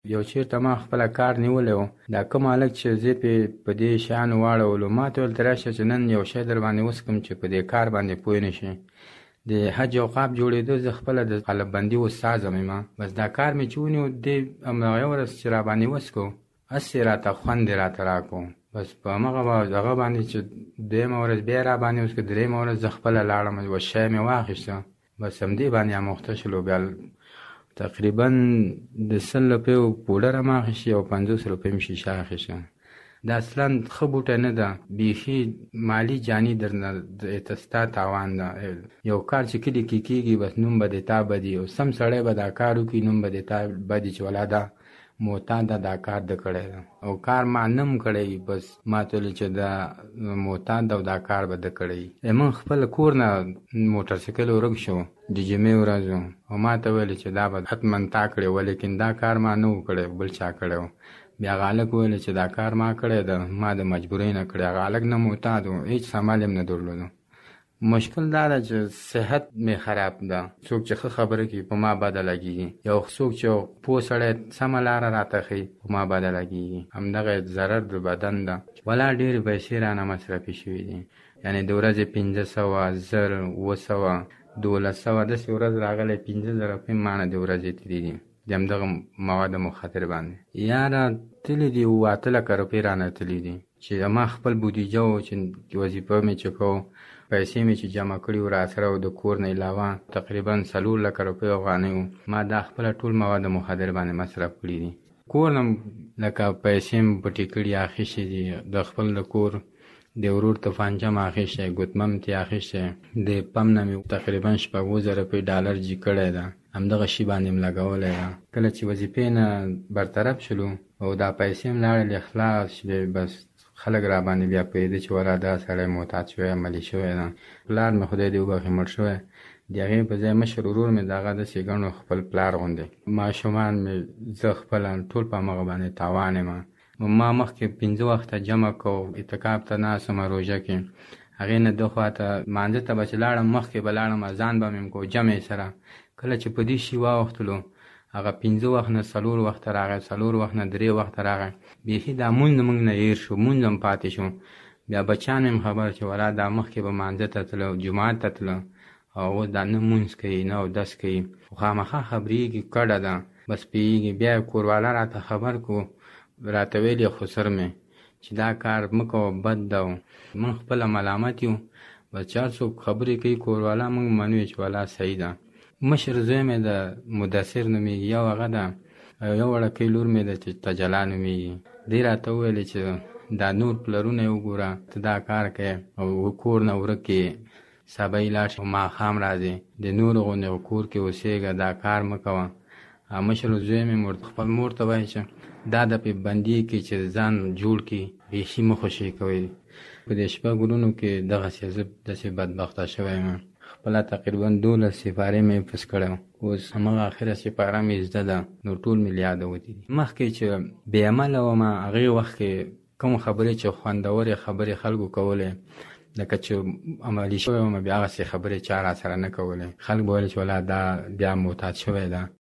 یو چېرته ما خپله کار نیولی و، دا کوم هلک چې زه په دې شیانو واړولو ما ته ویل ته راشه چې نن یو شی در باندې وسکم چې په دې کار باندې پوه نه شي. د حج اوقاف جوړېدو زه خپله د قلببندي استاذ یم ما، بس دا کار مې چې ونیو دې همدغه یو ورځ چې را باندې وسکو هسې راته خوند یې راته راکړو. بس په همغه هغه باندې چې دویمه ورځ بیا را باندې وسکو، درېیمه ورځ زه خپله لاړم و شی مې واخیسته، بس همدې باندې اموخته شولو. بیا تقریبا د 100 روپیو پوډر هم اخیستې او 50 روپۍ مې شیشه اخیسته. دا اصلا ښه بوټی نه ده، بیخي مالي جاني درنه ستا تاوان ده. یو کار چې کلي کې کېږي بس نوم به د تا بدي، او سم سړی به دا کار وکړي نوم به د تا بدي چې ولا دا معتاد دا کار د کړی ده، او کار ما نم کړی، بس ما ته ویل چې دا معتاد او دا کار به د کړی. موږ خپل کور نه موټرسایکل ورک شو د جمعې ورځ، او ما ته ویل چې دا به حتما تا کړی و، لیکن دا کار ما نه و کړی، بل چا کړی و. بیا هغه هلک ویل چې دا کار ما کړی ده، ما د مجبورۍ نه کړی. هغه هلک نه معتاد و، هېڅ سمال هم نه درلودو. مشکل دا ده چې صحت مې خراب ده. څوک چې ښه خبره کوي په ما بده لګېږي، یو څوک چې پوه سړی سمه لاره راته ښیي په ما بده لګېږي. همدغه ضرر د بدن ده. ولا ډېرې پیسې رانه مصرفي شوي دي، یعنې د ورځې 500 زر 700 1200 داسې ورځ راغلی 50,000 روپۍ مانه د ورځې تلي دي د همدغه مواد مخدر باندې. یاره تلي دي 8,00,000 روپۍ رانه تلي دي چې ما خپل بودیجه و چې وظیفه مې چې کوو، پیسې مې چې جمع کړي و را سره، او د کور نه علاوه تقریبا 4,00,000 روپۍ افغانۍ و، ما دا خپله ټول مواد مخدر باندې مصرف کړي دي. کور نه لکه پیسې مې پټې کړي اخیستې دي، د خپل د کور د ورور توفانچه مې اخیستی، ګوتمه مې ترې اخیستی، د پم نه مې تقریبا 5,000 روپۍ ډالر جي کړی ده، همدغه شي باندې مې لګولی ده. کله چې وظیفې نه برطرف شلو او دا پیسې مې لاړلې خلاص شوې، بس خلک را باندې بیا پوهېده چې ولا دا سړی معتاد شوی، عملي شوی ده. پلار مې خدای دې وبخښي مړ شوی، د هغې په ځای مشر ورور مې د هغه داسې ګڼو خپل پلار غوندې. ماشومان مې زه خپله ټول په همغه باندې تاوان یم. ما مخکې 5 وخته جمع کوم، اعتکاف ته ناست یم روژه کې، هغې نه ده خوا ته مانځه ته به چې لاړم مخکې به لاړم اذان به مې کو جمع سره. کله چې په دې شي واوښتلو هغه 5 وخت نه 4 وخته راغی، 4 وخت نه 3 وخته راغی، بیخي دا مونځ موږ نه هېر شو، مونځ هم پاتې شو. بیا بچیان مې خبر چې ولا دا مخکې به مانځه ته تله، جومات ته تله، او اوس دا نه مونځ کوي نه اودس کوي، خو خامخا خبرېږي کډه ده، بس پوهېږي. بیا کوروالا راته خبر کو، راته ویل یې خسر مې چې دا کار مه کوه بد ده، موږ خپله ملامت یو، بس چې هر څوک خبرې کوي کوروالا موږ منو چې ولا صحیح ده. مشر زوی مې د مدثر نومېږي، یو هغه ده، یو وړکۍ لور مې ده چې تجلا نومېږي. دې راته وویلې چې دا نور پلرونه یې وګوره، ته دا کار کوې او کور نه ورک یې، سبا یې لاړ شي ماښام راځې، د نورو غوندې کور کې اوسېږه، دا کار مه کوه. مشر زوی مې خپل مور ته وایي چې دا د پې بندي کې چې ځان جوړ کړي، بیخي مه خوشې کوئ. په دې 6 ګلونو کې دغسې زه داسې بدبخته شوی یم. خپله تقریبا 12 سپارې مې حفظ کړی، اوس همغه اخره سپاره مې زده ده، نو ټول مې یاده وتي دي. مخکې چې بې عمله وم هغې وخت کې کوم خبرې چې خوندورې خبرې خلکو کولې، لکه چې عملي شوی وم بیا هغسې خبرې چا را سره نه کولې. خلک به ویل چې ولا دا بیا معتاد شوی ده.